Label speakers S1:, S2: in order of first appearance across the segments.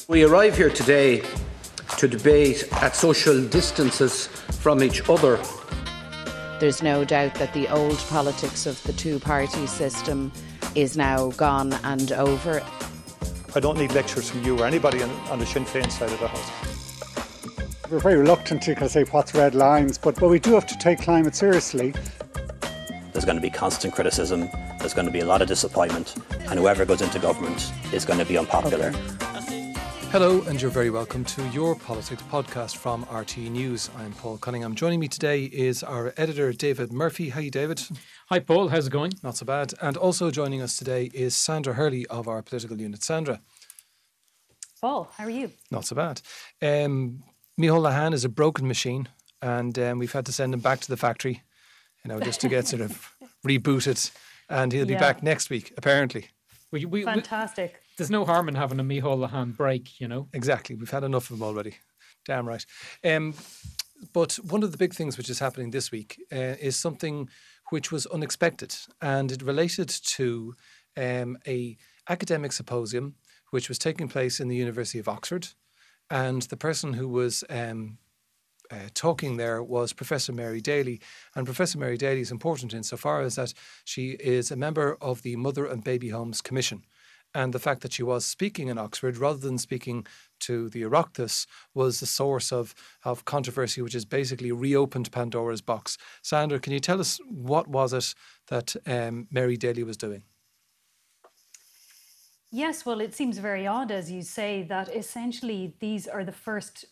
S1: We arrive here today to debate at social distances from each other.
S2: There's no doubt that the old politics of the two-party system is now gone and over.
S3: I don't need lectures from you or anybody on the Sinn Féin side of the house.
S4: We're very reluctant to kind of say what's red lines, but we do have to take climate seriously.
S5: There's going to be constant criticism, there's going to be a lot of disappointment, and whoever goes into government is going to be unpopular.
S6: Hello, and you're very welcome to Your Politics podcast from RTE News. I'm Paul Cunningham. Joining me today is our editor, David Murphy. Hi, David.
S7: Hi, Paul. How's it going?
S6: Not so bad. And also joining us today is Sandra Hurley of our political unit. Sandra.
S8: Paul, how are you?
S6: Not so bad. Micheál Lehane is a broken machine, and we've had to send him back to the factory, just to get sort of rebooted. And he'll be back next week, apparently.
S8: Fantastic.
S7: There's no harm in having a Micheál Lehane break,
S6: Exactly. We've had enough of him already. Damn right. But one of the big things which is happening this week is something which was unexpected, and it related to a academic symposium which was taking place in the University of Oxford, and the person who was talking there was Professor Mary Daly. And Professor Mary Daly is important insofar as that she is a member of the Mother and Baby Homes Commission. And the fact that she was speaking in Oxford rather than speaking to the Oireachtas was the source of controversy, which has basically reopened Pandora's box. Sandra, can you tell us what was it that Mary Daly was doing?
S8: Yes, well, it seems very odd, as you say, that essentially these are the first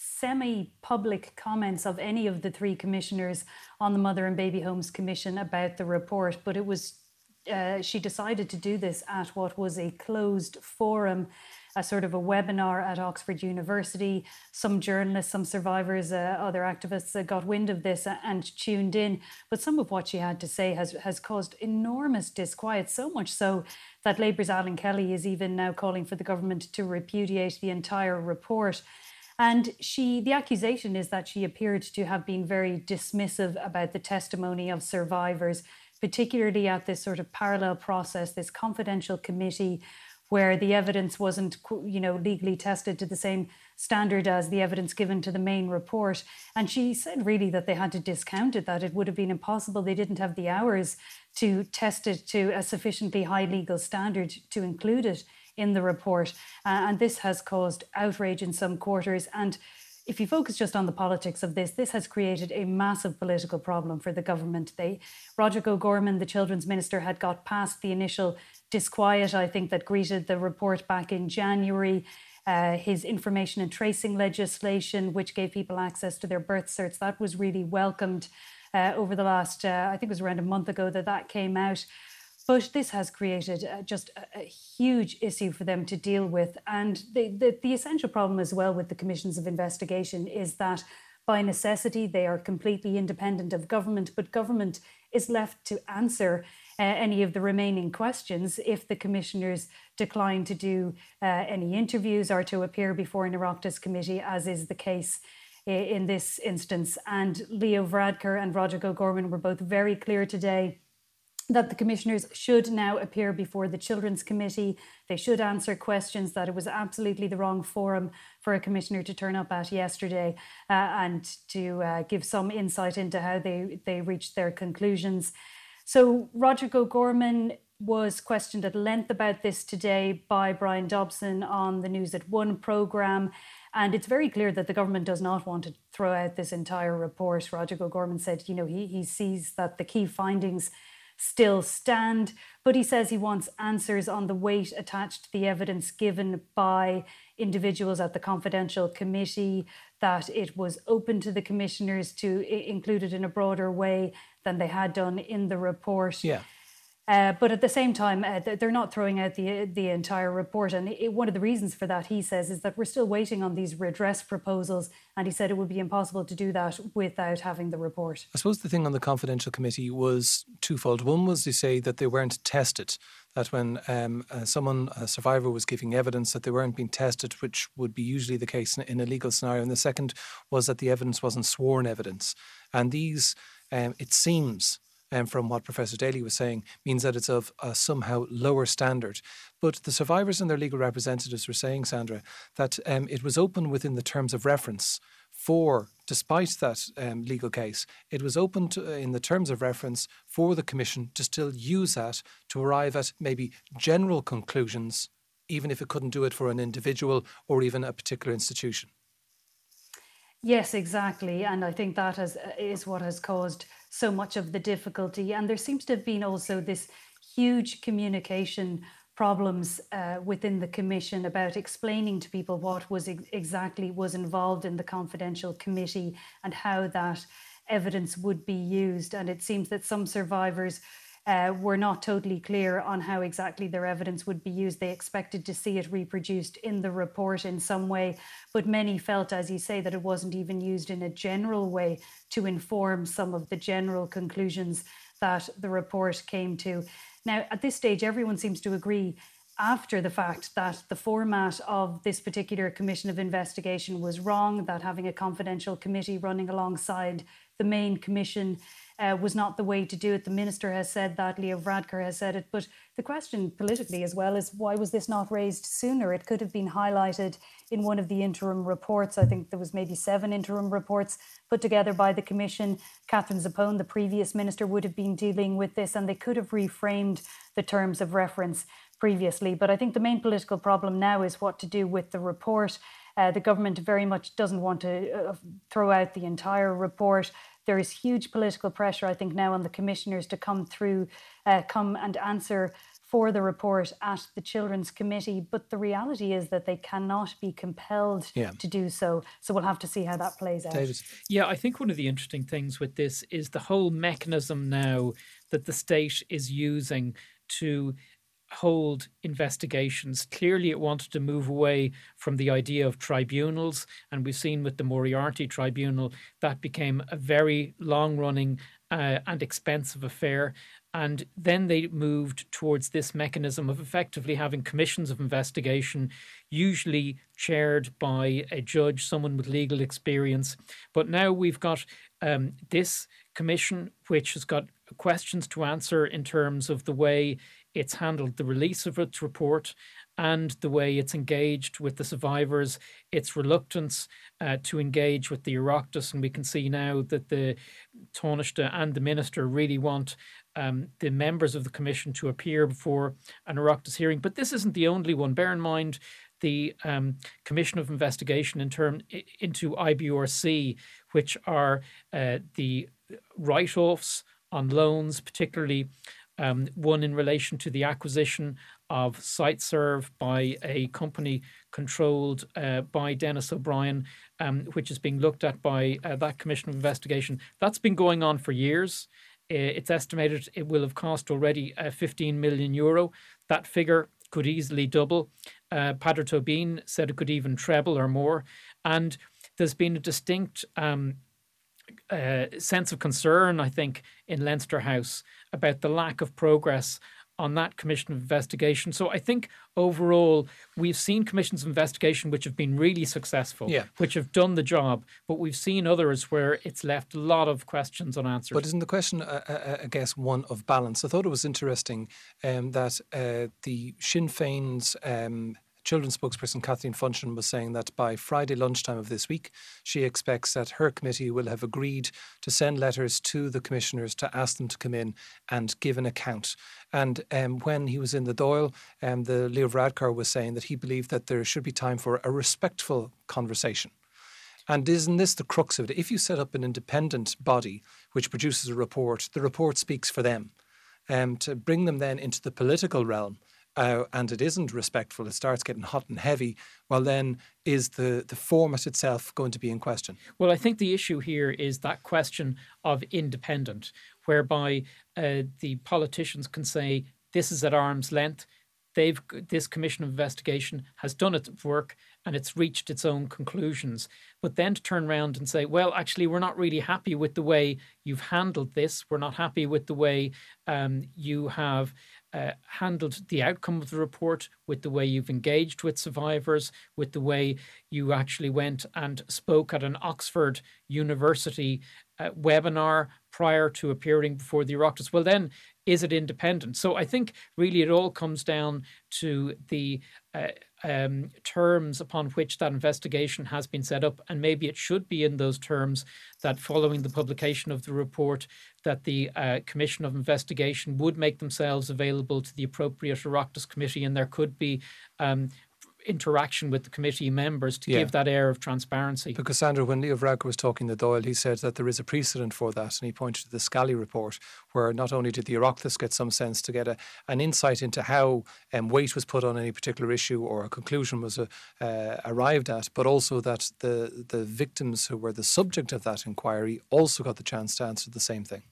S8: semi-public comments of any of the three commissioners on the Mother and Baby Homes Commission about the report. But it was she decided to do this at what was a closed forum, a sort of a webinar at Oxford University. Some journalists, some survivors, other activists got wind of this and tuned in. But some of what she had to say has caused enormous disquiet, so much so that Labour's Alan Kelly is even now calling for the government to repudiate the entire report. And the accusation is that she appeared to have been very dismissive about the testimony of survivors, particularly at this sort of parallel process, this confidential committee where the evidence wasn't, legally tested to the same standard as the evidence given to the main report. And she said really that they had to discount it, that it would have been impossible. They didn't have the hours to test it to a sufficiently high legal standard to include it in the report. And this has caused outrage in some quarters. And if you focus just on the politics of this has created a massive political problem for the government. Roderick O'Gorman, the Children's Minister, had got past the initial disquiet, I think, that greeted the report back in January. His information and tracing legislation, which gave people access to their birth certs, that was really welcomed over the last, I think it was around a month ago that came out. But this has created just a huge issue for them to deal with. And the essential problem as well with the commissions of investigation is that by necessity, they are completely independent of government, but government is left to answer any of the remaining questions if the commissioners decline to do any interviews or to appear before an Oireachtas committee, as is the case in this instance. And Leo Varadkar and Roderick O'Gorman were both very clear today that the commissioners should now appear before the Children's Committee. They should answer questions, that it was absolutely the wrong forum for a commissioner to turn up at yesterday and to give some insight into how they reached their conclusions. So Roderick O'Gorman was questioned at length about this today by Brian Dobson on the News at One programme. And it's very clear that the government does not want to throw out this entire report. Roderick O'Gorman said, he sees that the key findings still stand, but he says he wants answers on the weight attached to the evidence given by individuals at the confidential committee, that it was open to the commissioners to include it in a broader way than they had done in the report.
S6: Yeah.
S8: But at the same time, they're not throwing out the entire report. And one of the reasons for that, he says, is that we're still waiting on these redress proposals. And he said it would be impossible to do that without having the report.
S6: I suppose the thing on the confidential committee was twofold. One was to say that they weren't tested, that when a survivor was giving evidence, that they weren't being tested, which would be usually the case in a legal scenario. And the second was that the evidence wasn't sworn evidence. And these, it seems, from what Professor Daly was saying, means that it's of a somehow lower standard. But the survivors and their legal representatives were saying, Sandra, that it was open within the terms of reference despite that legal case, it was open in the terms of reference for the Commission to still use that to arrive at maybe general conclusions, even if it couldn't do it for an individual or even a particular institution.
S8: Yes, exactly. And I think that is what has caused so much of the difficulty. And there seems to have been also this huge communication problems within the Commission about explaining to people what was exactly was involved in the confidential committee and how that evidence would be used. And it seems that some survivors were not totally clear on how exactly their evidence would be used. They expected to see it reproduced in the report in some way, but many felt, as you say, that it wasn't even used in a general way to inform some of the general conclusions that the report came to. Now, at this stage, everyone seems to agree after the fact that the format of this particular commission of investigation was wrong, that having a confidential committee running alongside the main commission was not the way to do it. The minister has said that, Leo Varadkar has said it. But the question politically as well is, why was this not raised sooner? It could have been highlighted in one of the interim reports. I think there was maybe 7 interim reports put together by the Commission. Catherine Zappone, the previous minister, would have been dealing with this, and they could have reframed the terms of reference previously. But I think the main political problem now is what to do with the report. The government very much doesn't want to throw out the entire report. There is huge political pressure, I think, now on the commissioners to come and answer for the report at the Children's Committee. But the reality is that they cannot be compelled to do so. So we'll have to see how that plays out.
S6: David.
S7: Yeah, I think one of the interesting things with this is the whole mechanism now that the state is using to hold investigations. Clearly, it wanted to move away from the idea of tribunals, and we've seen with the Moriarty Tribunal that became a very long-running and expensive affair. And then they moved towards this mechanism of effectively having commissions of investigation, usually chaired by a judge, someone with legal experience. But now we've got this commission, which has got questions to answer in terms of the way it's handled the release of its report and the way it's engaged with the survivors, its reluctance to engage with the Oireachtas. And we can see now that the Taoiseach and the Minister really want the members of the Commission to appear before an Oireachtas hearing. But this isn't the only one. Bear in mind the Commission of Investigation into IBRC, which are the write-offs on loans, particularly one in relation to the acquisition of SiteServe by a company controlled by Dennis O'Brien, which is being looked at by that Commission of Investigation. That's been going on for years. It's estimated it will have cost already €15 million. That figure could easily double. Padre Tobin said it could even treble or more. And there's been a distinct sense of concern, I think, in Leinster House about the lack of progress on that Commission of Investigation. So I think overall we've seen commissions of investigation which have been really successful, which have done the job, but we've seen others where it's left a lot of questions unanswered.
S6: But isn't the question, I guess, one of balance? I thought it was interesting that the Sinn Féin's Children's spokesperson Kathleen Funchion was saying that by Friday lunchtime of this week, she expects that her committee will have agreed to send letters to the commissioners to ask them to come in and give an account. And when he was in the Dáil, the Leo Varadkar was saying that he believed that there should be time for a respectful conversation. And isn't this the crux of it? If you set up an independent body which produces a report, the report speaks for them. To bring them then into the political realm, and it isn't respectful, it starts getting hot and heavy, well then is the format itself going to be in question?
S7: Well, I think the issue here is that question of independent, whereby the politicians can say this is at arm's length, this Commission of Investigation has done its work and it's reached its own conclusions. But then to turn around and say, well, actually, we're not really happy with the way you've handled this. We're not happy with the way you have handled the outcome of the report, with the way you've engaged with survivors, with the way you actually went and spoke at an Oxford University webinar prior to appearing before the Oireachtas, well then, is it independent? So I think really it all comes down to the terms upon which that investigation has been set up, and maybe it should be in those terms that following the publication of the report that the Commission of Investigation would make themselves available to the appropriate Oireachtas committee, and there could be interaction with the committee members to give that air of transparency.
S6: Because, Sandra, when Leo Varadkar was talking to Dáil, he said that there is a precedent for that, and he pointed to the Scally report, where not only did the Oireachtas get some sense to get an insight into how weight was put on any particular issue or a conclusion was arrived at, but also that the victims who were the subject of that inquiry also got the chance to answer the same thing.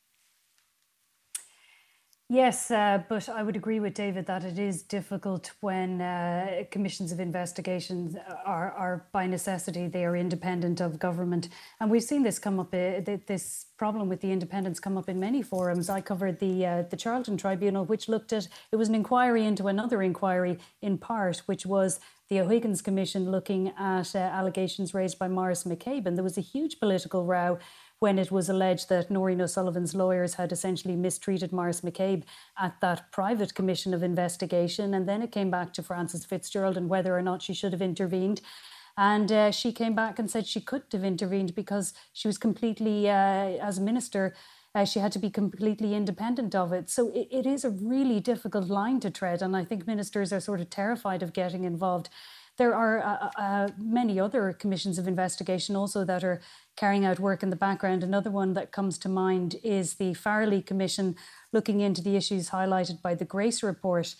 S8: Yes, but I would agree with David that it is difficult when commissions of investigations are by necessity, they are independent of government. And we've seen this come up, this problem with the independence come up in many forums. I covered the Charlton Tribunal, which looked at, it was an inquiry into another inquiry in part, which was the O'Higgins Commission looking at allegations raised by Maurice McCabe. And there was a huge political row when it was alleged that Noreen O'Sullivan's lawyers had essentially mistreated Maurice McCabe at that private commission of investigation. And then it came back to Frances Fitzgerald and whether or not she should have intervened. And she came back and said she couldn't have intervened because she was completely, as a minister, she had to be completely independent of it. So it is a really difficult line to tread. And I think ministers are sort of terrified of getting involved. There are many other commissions of investigation also that are carrying out work in the background. Another one that comes to mind is the Farrelly Commission looking into the issues highlighted by the Grace Report,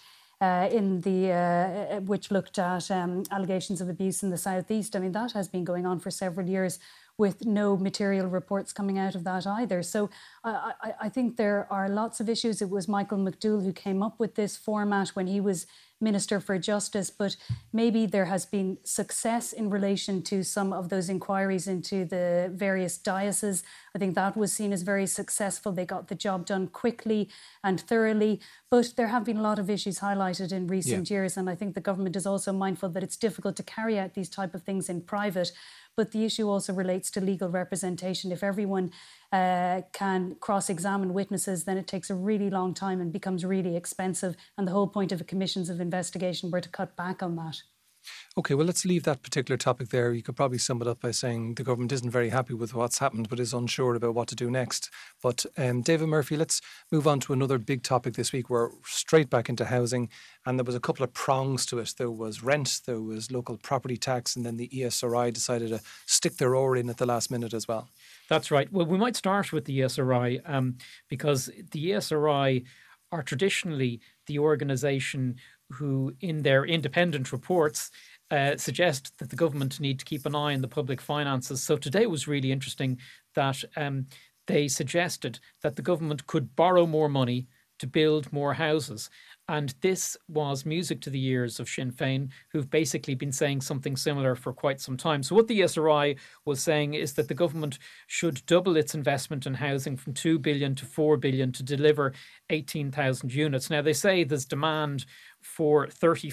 S8: which looked at allegations of abuse in the southeast. I mean, that has been going on for several years with no material reports coming out of that either. So I think there are lots of issues. It was Michael McDowell who came up with this format when he was Minister for Justice, but maybe there has been success in relation to some of those inquiries into the various dioceses. I think that was seen as very successful. They got the job done quickly and thoroughly, but there have been a lot of issues highlighted in recent years, and I think the government is also mindful that it's difficult to carry out these type of things in private. But the issue also relates to legal representation. If everyone can cross-examine witnesses, then it takes a really long time and becomes really expensive. And the whole point of a commissions of investigation were to cut back on that.
S6: OK, well, let's leave that particular topic there. You could probably sum it up by saying the government isn't very happy with what's happened, but is unsure about what to do next. But David Murphy, let's move on to another big topic this week. We're straight back into housing, and there was a couple of prongs to it. There was rent, there was local property tax, and then the ESRI decided to stick their oar in at the last minute as well. That's right. Well, we might start with the ESRI because the ESRI are traditionally the organisation who, in their independent reports, suggest that the government need to keep an eye on the public finances. So today was really interesting that they suggested that the government could borrow more money to build more houses. And this was music to the ears of Sinn Féin, who've basically been saying something similar for quite some time. So what the ESRI was saying is that the government should double its investment in housing from 2 billion to 4 billion to deliver 18,000 units. Now, they say there's demand for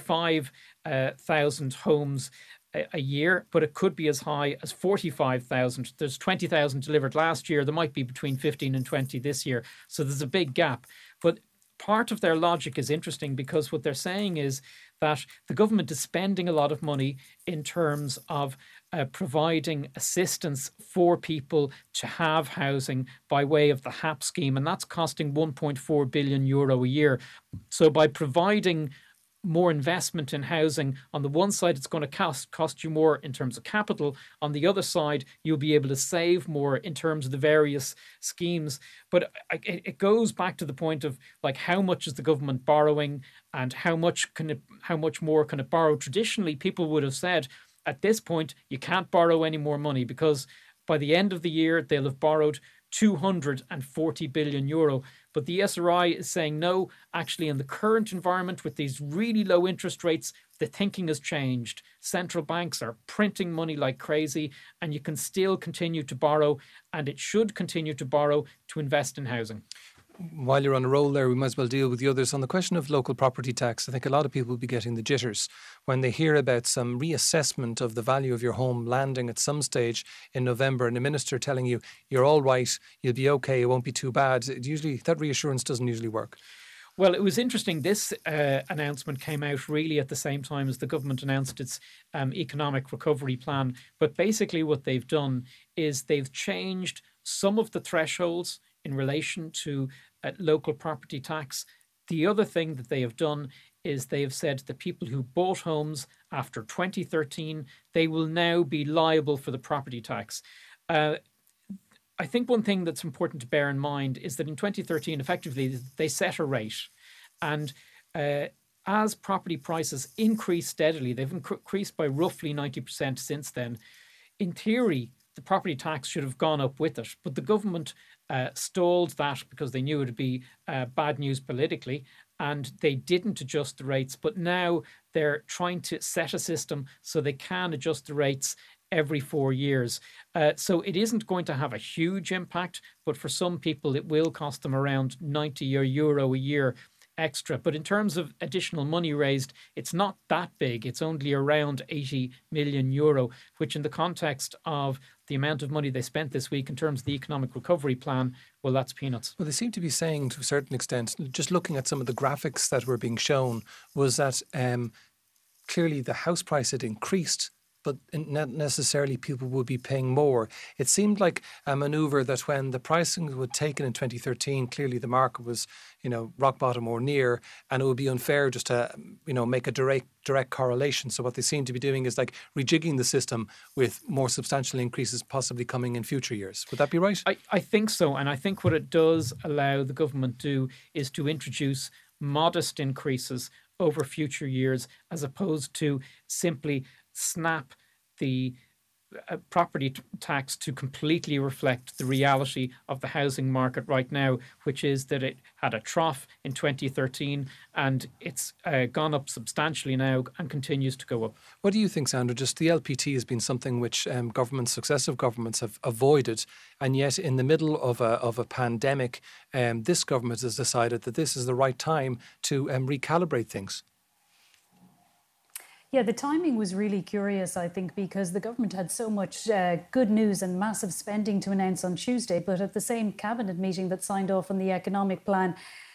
S6: 35,000 homes a year, but it could be as high as 45,000. There's 20,000 delivered last year. There might be between 15 and 20 this year. So there's a big gap. But part of their logic is interesting because what they're saying is that the government is spending a lot of money in terms of providing assistance for people to have housing by way of the HAP scheme, and that's costing €1.4 billion a year. So by providing more investment in housing, on the one side, it's going to cost you more in terms of capital. On the other side, you'll be able to save more in terms of the various schemes. But it goes back to the point of like, how much is the government borrowing and how much more can it borrow? Traditionally, people would have said at this point, you can't borrow any more money because by the end of the year, they'll have borrowed €240 billion. But the ESRI is saying no, actually in the current environment with these really low interest rates, the thinking has changed. Central banks are printing money like crazy and you can still continue to borrow, and it should continue to borrow to invest in housing. while you're on a roll there, we might as well deal with the others. On the question of local property tax, I think a lot of people will be getting the jitters when they hear about some reassessment of the value of your home landing at some stage in November and a minister telling you you're all right, you'll be okay, it won't be too bad. That reassurance doesn't usually work.
S7: Well, it was interesting. This announcement came out really at the same time as the government announced its economic recovery plan. But basically what they've done is they've changed some of the thresholds in relation to local property tax. The other thing that they have done is they have said that people who bought homes after 2013, they will now be liable for the property tax. I think one thing that's important to bear in mind is that in 2013, effectively, they set a rate. And as property prices increase steadily, they've increased by roughly 90% since then. In theory, the property tax should have gone up with it. But the government stalled that because they knew it would be bad news politically. And they didn't adjust the rates. But now they're trying to set a system so they can adjust the rates every 4 years. So it isn't going to have a huge impact, but for some people it will cost them around €90 a year extra. But in terms of additional money raised, it's not that big. It's only around €80 million, which in the context of the amount of money they spent this week in terms of the economic recovery plan, well, that's peanuts.
S6: Well, they seem to be saying to a certain extent, just looking at some of the graphics that were being shown, was that clearly the house price had increased, but not necessarily people would be paying more. It seemed like a manoeuvre that when the pricing was taken in 2013, clearly the market was, rock bottom or near, and it would be unfair just to, make a direct correlation. So what they seem to be doing is like rejigging the system with more substantial increases possibly coming in future years. Would that be right?
S7: I think so. And I think what it does allow the government to do is to introduce modest increases over future years, as opposed to simply snap the property tax to completely reflect the reality of the housing market right now, which is that it had a trough in 2013 and it's gone up substantially now and continues to go up.
S6: What do you think, Sandra? Just the LPT has been something which successive governments have avoided, and yet in the middle of a pandemic, this government has decided that this is the right time to recalibrate things.
S8: Yeah, the timing was really curious, I think, because the government had so much good news and massive spending to announce on Tuesday, but at the same cabinet meeting that signed off on the economic plan,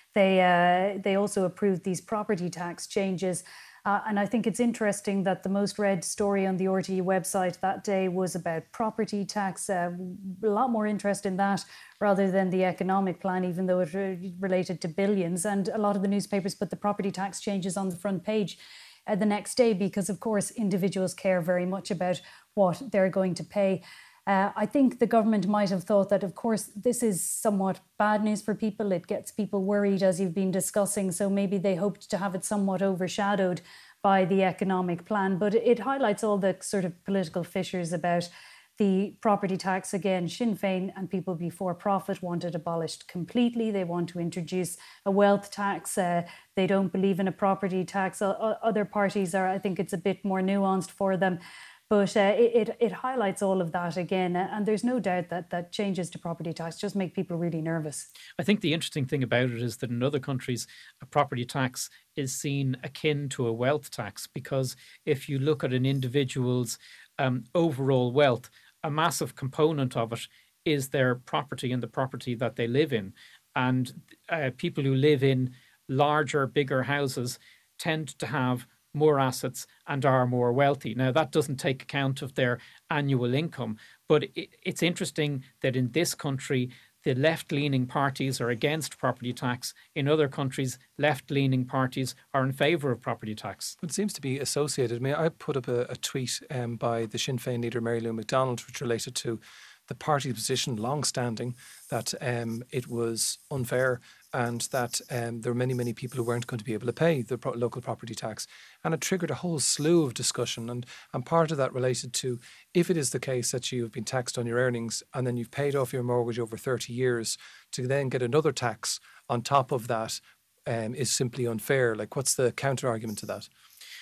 S8: they also approved these property tax changes. And I think it's interesting that the most read story on the RTE website that day was about property tax, a lot more interest in that rather than the economic plan, even though it related to billions. And a lot of the newspapers put the property tax changes on the front page the next day because, of course, individuals care very much about what they're going to pay. I think the government might have thought that, of course, this is somewhat bad news for people. It gets people worried, as you've been discussing. So maybe they hoped to have it somewhat overshadowed by the economic plan. But it highlights all the sort of political fissures about the property tax. Again, Sinn Féin and People Before Profit want it abolished completely. They want to introduce a wealth tax. They don't believe in a property tax. Other parties I think it's a bit more nuanced for them. But it highlights all of that again. And there's no doubt that changes to property tax just make people really nervous.
S7: I think the interesting thing about it is that in other countries, a property tax is seen akin to a wealth tax, because if you look at an individual's overall wealth, a massive component of it is their property and the property that they live in. And people who live in larger, bigger houses tend to have more assets and are more wealthy. Now, that doesn't take account of their annual income, but it's interesting that in this country, the left-leaning parties are against property tax. In other countries, left-leaning parties are in favour of property tax.
S6: It seems to be associated. I put up a tweet by the Sinn Féin leader Mary Lou McDonald, which related to the party's position, long-standing, that it was unfair and that there were many, many people who weren't going to be able to pay the local property tax. And it triggered a whole slew of discussion. And part of that related to, if it is the case that you have been taxed on your earnings and then you've paid off your mortgage over 30 years, to then get another tax on top of that is simply unfair. Like, what's the counter-argument to that?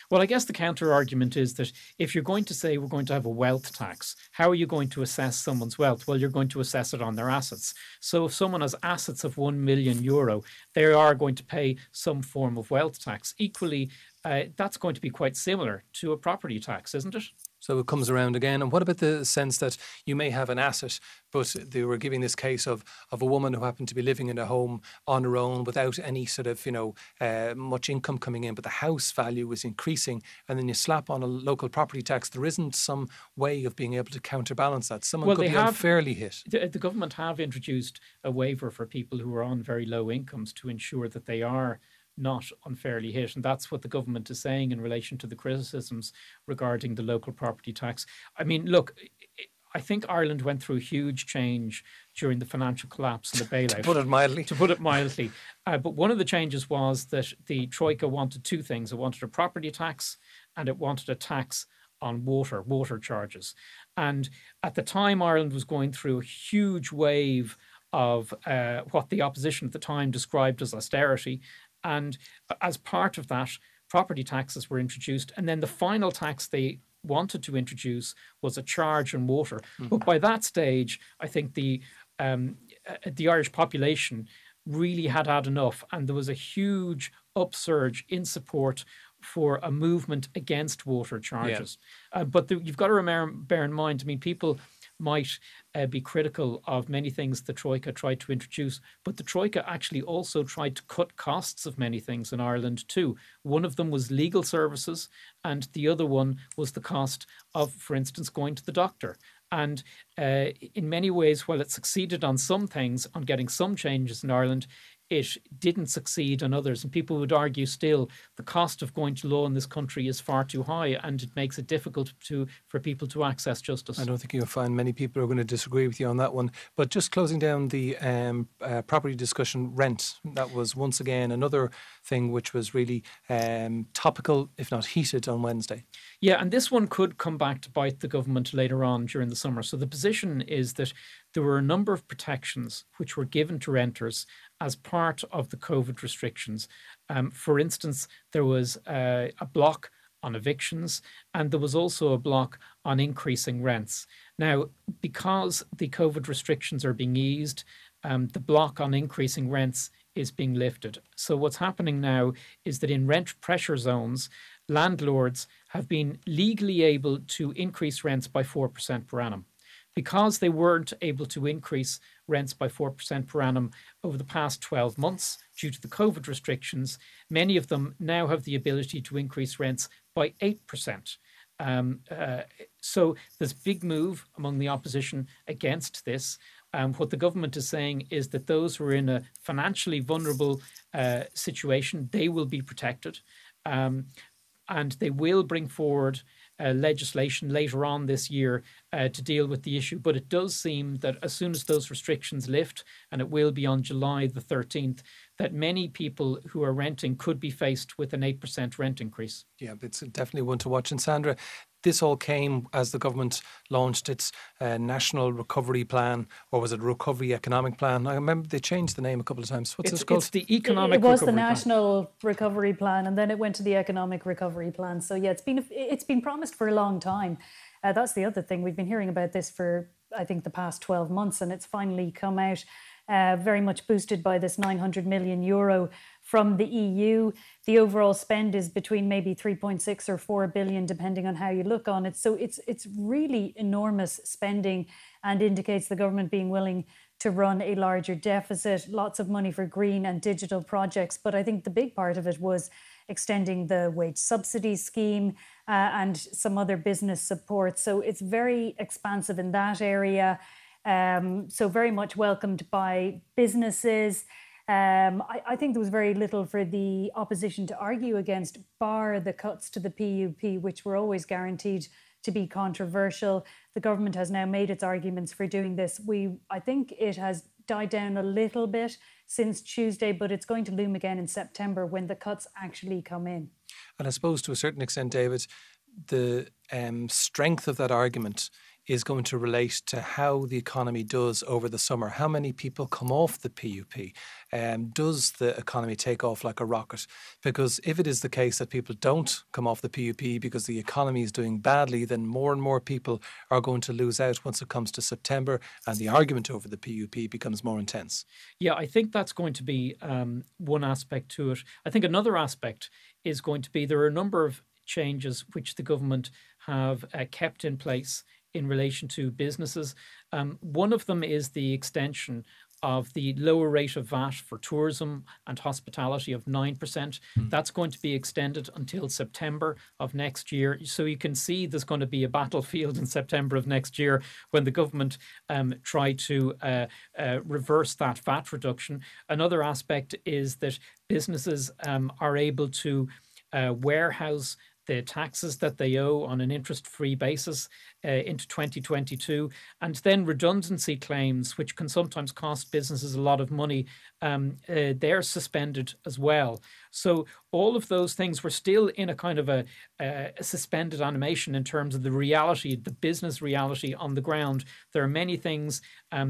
S7: Well, I guess the counter argument is that if you're going to say we're going to have a wealth tax, how are you going to assess someone's wealth? Well, you're going to assess it on their assets. So if someone has assets of €1 million, they are going to pay some form of wealth tax. Equally, that's going to be quite similar to a property tax, isn't it?
S6: So it comes around again. And what about the sense that you may have an asset, but they were giving this case of a woman who happened to be living in a home on her own without any sort of, much income coming in, but the house value was increasing, and then you slap on a local property tax. There isn't some way of being able to counterbalance that. Someone could be unfairly hit.
S7: The government have introduced a waiver for people who are on very low incomes to ensure that they are not unfairly hit. And that's what the government is saying in relation to the criticisms regarding the local property tax. I mean, look, I think Ireland went through a huge change during the financial collapse and the bailout.
S6: To put it mildly.
S7: But one of the changes was that the Troika wanted two things. It wanted a property tax and it wanted a tax on water charges. And at the time, Ireland was going through a huge wave of what the opposition at the time described as austerity. And as part of that, property taxes were introduced. And then the final tax they wanted to introduce was a charge on water. But by that stage, I think the Irish population really had enough. And there was a huge upsurge in support for a movement against water charges. Yeah. But you've got to bear in mind, I mean, people might be critical of many things the Troika tried to introduce, but the Troika actually also tried to cut costs of many things in Ireland too. One of them was legal services, and the other one was the cost of, for instance, going to the doctor. And in many ways, while it succeeded on some things, on getting some changes in Ireland, it didn't succeed on others. And people would argue still the cost of going to law in this country is far too high, and it makes it difficult for people to access justice.
S6: I don't think you'll find many people are going to disagree with you on that one. But just closing down the property discussion, rent, that was once again another thing which was really topical, if not heated, on Wednesday.
S7: Yeah, and this one could come back to bite the government later on during the summer. So the position is that there were a number of protections which were given to renters as part of the COVID restrictions. For instance, there was a block on evictions, and there was also a block on increasing rents. Now, because the COVID restrictions are being eased, the block on increasing rents is being lifted. So what's happening now is that in rent pressure zones, landlords have been legally able to increase rents by 4% per annum. Because they weren't able to increase rents by 4% per annum over the past 12 months due to the COVID restrictions, many of them now have the ability to increase rents by 8%. So there's a big move among the opposition against this. What the government is saying is that those who are in a financially vulnerable situation, they will be protected. And they will bring forward legislation later on this year to deal with the issue. But it does seem that as soon as those restrictions lift, and it will be on July the 13th, that many people who are renting could be faced with an 8% rent increase. Yeah,
S6: it's definitely one to watch. And Sandra, this all came as the government launched its National Recovery Plan, or was it Recovery Economic Plan? I remember they changed the name a couple of times. What's it called?
S7: It's the Economic
S8: Recovery Plan. It was the
S7: National
S8: Recovery Plan, and then it went to the Economic Recovery Plan. So yeah, it's been promised for a long time. That's the other thing. We've been hearing about this for, I think, the past 12 months, and it's finally come out. Very much boosted by this €900 million from the EU. The overall spend is between maybe 3.6 or 4 billion, depending on how you look on it. So it's really enormous spending, and indicates the government being willing to run a larger deficit. Lots of money for green and digital projects. But I think the big part of it was extending the wage subsidy scheme and some other business support. So it's very expansive in that area. So very much welcomed by businesses. I think there was very little for the opposition to argue against, bar the cuts to the PUP, which were always guaranteed to be controversial. The government has now made its arguments for doing this. I think it has died down a little bit since Tuesday, but it's going to loom again in September when the cuts actually come in.
S6: And I suppose to a certain extent, David, the strength of that argument is going to relate to how the economy does over the summer. How many people come off the PUP? Does the economy take off like a rocket? Because if it is the case that people don't come off the PUP because the economy is doing badly, then more and more people are going to lose out once it comes to September, and the argument over the PUP becomes more intense.
S7: Yeah, I think that's going to be one aspect to it. I think another aspect is going to be there are a number of changes which the government have kept in place in relation to businesses. One of them is the extension of the lower rate of VAT for tourism and hospitality of 9%. That's going to be extended until September of next year. So you can see there's going to be a battlefield in September of next year when the government try to reverse that VAT reduction. Another aspect is that businesses are able to warehouse the taxes that they owe on an interest-free basis into 2022. And then redundancy claims, which can sometimes cost businesses a lot of money, they're suspended as well. So all of those things, we're still in a kind of a suspended animation in terms of the reality, the business reality on the ground. There are many things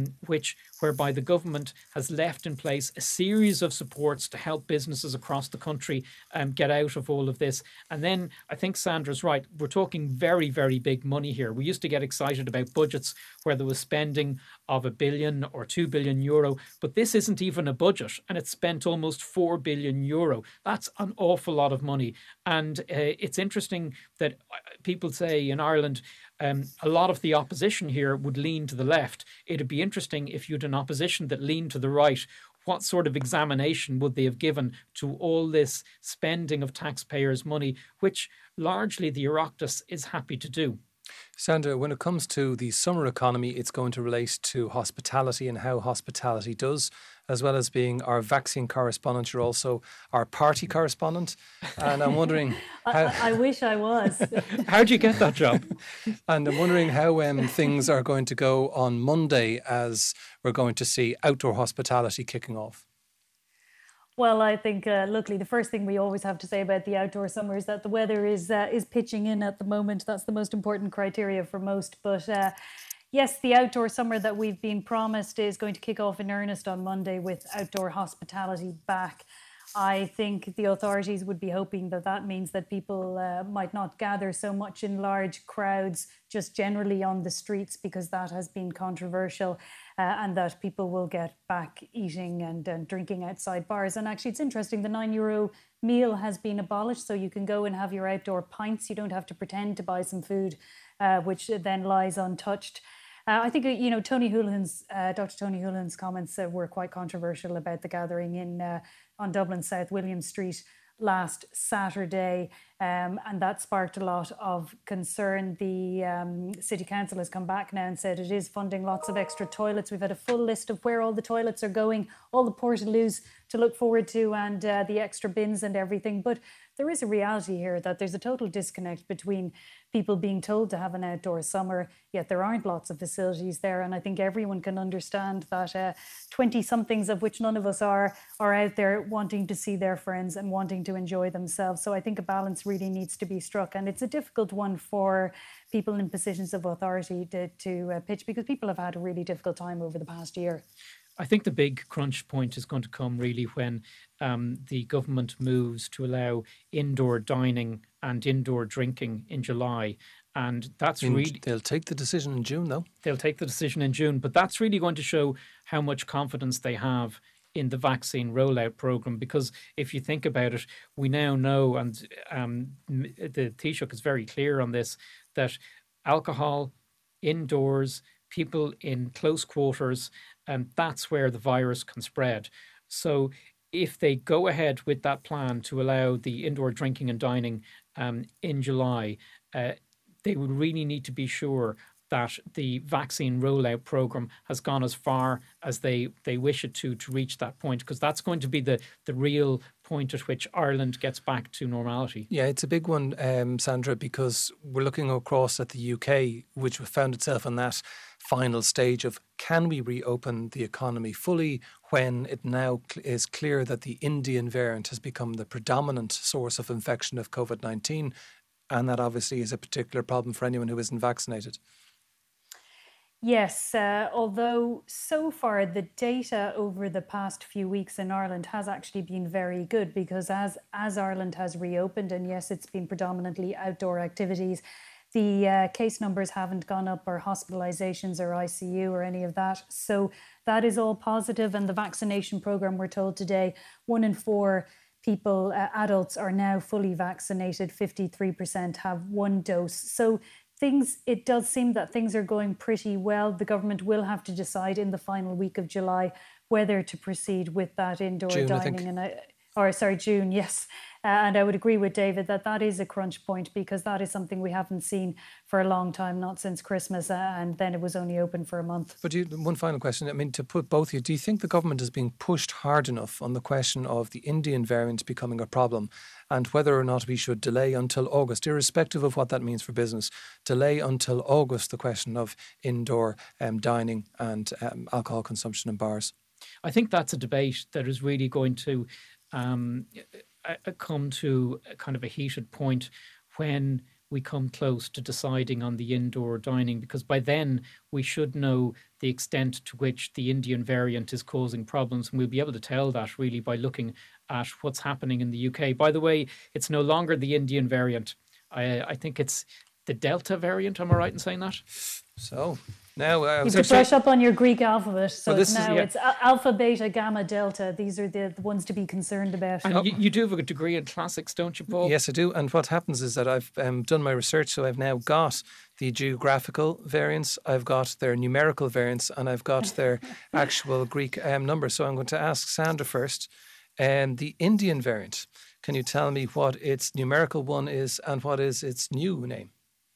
S7: whereby the government has left in place a series of supports to help businesses across the country get out of all of this. And then I think Sandra's right. We're talking very, very big money here. We used to get excited about budgets where there was spending of €1 billion or €2 billion, but this isn't even a budget, and it's spent almost €4 billion. That's an awful lot of money. And it's interesting that people say in Ireland, a lot of the opposition here would lean to the left. It'd be interesting if you had an opposition that leaned to the right. What sort of examination would they have given to all this spending of taxpayers' money, which largely the Oireachtas is happy to do?
S6: Sandra, when it comes to the summer economy, it's going to relate to hospitality and how hospitality does, as well as being our vaccine correspondent. You're also our party correspondent. And I'm wondering...
S8: I wish I was.
S7: How'd you get that job?
S6: And I'm wondering how things are going to go on Monday as we're going to see outdoor hospitality kicking off.
S8: Well, I think, luckily, the first thing we always have to say about the outdoor summer is that the weather is pitching in at the moment. That's the most important criteria for most. But yes, the outdoor summer that we've been promised is going to kick off in earnest on Monday with outdoor hospitality back. I think the authorities would be hoping that that means that people might not gather so much in large crowds just generally on the streets, because that has been controversial, and that people will get back eating and drinking outside bars. And actually, it's interesting, the €9 meal has been abolished, so you can go and have your outdoor pints. You don't have to pretend to buy some food, which then lies untouched. I think, Dr. Tony Holohan's comments were quite controversial about the gathering on Dublin South William Street last Saturday, and that sparked a lot of concern. The City Council has come back now and said it is funding lots of extra toilets. We've had a full list of where all the toilets are going, all the portaloos to look forward to, and the extra bins and everything. But there is a reality here that there's a total disconnect between people being told to have an outdoor summer, yet there aren't lots of facilities there. And I think everyone can understand that 20-somethings, of which none of us are out there wanting to see their friends and wanting to enjoy themselves. So I think a balance really needs to be struck. And it's a difficult one for people in positions of authority to pitch, because people have had a really difficult time over the past year.
S7: I think the big crunch point is going to come really when the government moves to allow indoor dining and indoor drinking in July. And that's
S6: they'll take the decision in June, though.
S7: They'll take the decision in June. But that's really going to show how much confidence they have in the vaccine rollout programme. Because if you think about it, we now know, and the Taoiseach is very clear on this, that alcohol indoors, people in close quarters, that's where the virus can spread. So if they go ahead with that plan to allow the indoor drinking and dining in July, they would really need to be sure that the vaccine rollout programme has gone as far as they wish it to reach that point, because that's going to be the real point at which Ireland gets back to normality.
S6: Yeah, it's a big one, Sandra, because we're looking across at the UK, which found itself in that final stage of, can we reopen the economy fully when it now is clear that the Indian variant has become the predominant source of infection of COVID-19, and that obviously is a particular problem for anyone who isn't vaccinated.
S8: Yes, although so far the data over the past few weeks in Ireland has actually been very good, because as Ireland has reopened, and yes, it's been predominantly outdoor activities, the case numbers haven't gone up, or hospitalizations or ICU or any of that. So that is all positive. And the vaccination program, we're told today, 1 in 4 people, adults, are now fully vaccinated. 53% have 1 dose. So it does seem that things are going pretty well. The government will have to decide in the final week of July whether to proceed with that indoor dining. June, yes. And I would agree with David that is a crunch point, because that is something we haven't seen for a long time, not since Christmas, and then it was only open for a month.
S6: But one final question. I mean, to put both of you, do you think the government is being pushed hard enough on the question of the Indian variant becoming a problem, and whether or not we should delay until August, irrespective of what that means for business, delay until August the question of indoor dining and alcohol consumption in bars?
S7: I think that's a debate that is really going to come to a kind of a heated point when we come close to deciding on the indoor dining, because by then we should know the extent to which the Indian variant is causing problems, and we'll be able to tell that really by looking at what's happening in the UK. By the way, it's no longer the Indian variant. I think it's the Delta variant. Am I right in saying that?
S6: So now
S8: you have to brush up on your Greek alphabet. So it's Alpha, Beta, Gamma, Delta. These are the ones to be concerned about.
S7: And you do have a degree in classics, don't you, Paul?
S6: Yes, I do. And what happens is that I've done my research, so I've now got the geographical variants, I've got their numerical variants, and I've got their actual Greek numbers. So I'm going to ask Sandra first. The Indian variant, can you tell me what its numerical one is and what is its new name?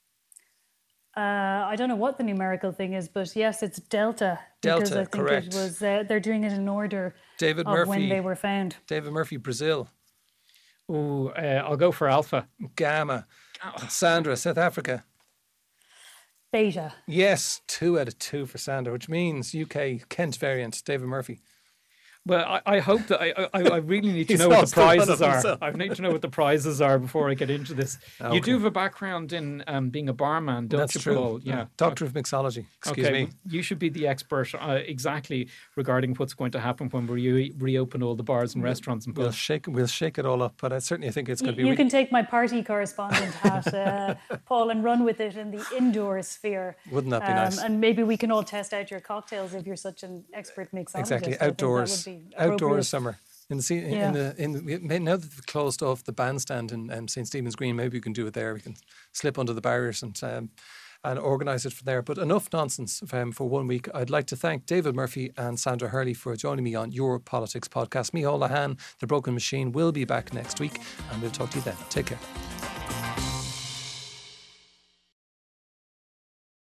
S8: I don't know what the numerical thing is, but yes, it's Delta.
S6: Delta,
S8: because I think
S6: correct.
S8: It was, they're doing it in order
S6: David
S8: of
S6: Murphy,
S8: when they were found.
S6: David Murphy, Brazil.
S7: Oh, I'll go for Alpha.
S6: Gamma. Sandra, South Africa.
S8: Beta.
S6: Yes, 2 out of 2 for Sandra, which means UK Kent variant, David Murphy.
S7: Well, I hope that I really need to know what the prizes are. I need to know what the prizes are before I get into this. Okay. You do have a background in being a barman, don't
S6: That's
S7: you,
S6: true.
S7: Paul?
S6: Yeah. Doctor of mixology. Excuse me.
S7: You should be the expert exactly regarding what's going to happen when we reopen all the bars and restaurants and pubs.
S6: We'll shake it all up, but I certainly think it's going to be...
S8: You can take my party correspondent hat, Paul, and run with it in the indoor sphere.
S6: Wouldn't that be nice?
S8: And maybe we can all test out your cocktails if you're such an expert mixologist.
S6: Exactly, outdoors. Outdoors summer. Now that they've closed off the bandstand in St. Stephen's Green, maybe we can do it there. We can slip under the barriers and organise it from there. But enough nonsense for 1 week. I'd like to thank David Murphy and Sandra Hurley for joining me on Your Politics podcast. Micheál Lehane, The Broken Machine, will be back next week, and we'll talk to you then. Take care.